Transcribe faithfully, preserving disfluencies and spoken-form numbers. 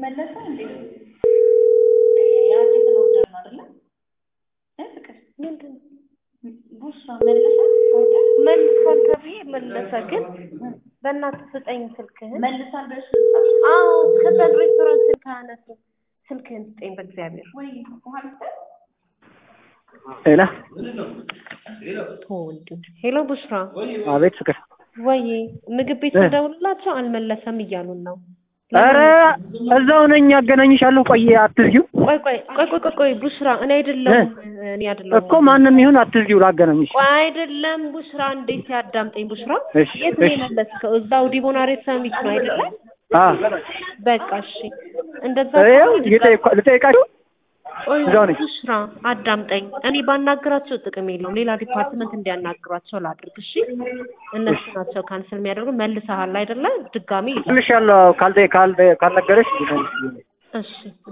መለሰ እንዴ ያቺን ኦርደር ነው አይደል ፍቅር ምንድን ቡሳ መለሰ ኦርደር መልሷል ተብዬ መለሰ ግን በእናትህ ስጠኝ ስልክህን መልሳል በእሱ አዎ ከዛ ሬስቶራንት ስልክ አነሱ ስልክህን ስጠኝ በእግዚአብሔር ወይ በኋላ ሄሎ ቶልድ ሄሎ ቡሽራ አቤት ፍቅር ወይ ምግብ ቤት ደውልላቸው አልመለሰም እያሉን ነው አረ እዛው ነኝ ያገናኝሻለሁ ቆይ አትዝጊው ቆይ ቆይ ቆይ ቆይ ቆይ ቡሽራ እኔ አይደለም እኔ አይደለም እኮ ማንንም ይሁን አትዝጊው ላገናኝሽ ቆይ አይደለም ቡሽራ እንዴት ያዳምጠኝ ቡሽራ የት ነው የመለስከው እዛው ዲቦናሬት ሰሚት ነው አይደለ አ በቃ እሺ እንደዛ ልጠይቃችሁ እዛው ነኝ ቡሽራ አዳምጠኝ እኔ ባናገራቸው ጥቅም የለውም ሌላ ዲፓርትመንት እንዲያናግሯቸው ላድርግ እሺ እነሱ ናቸው ካንሰል የሚያደርጉ መልሰሃል አይደለ ድጋሚ ልሻለሁ ካልደ ካልደ ካልነገረሽ እሺ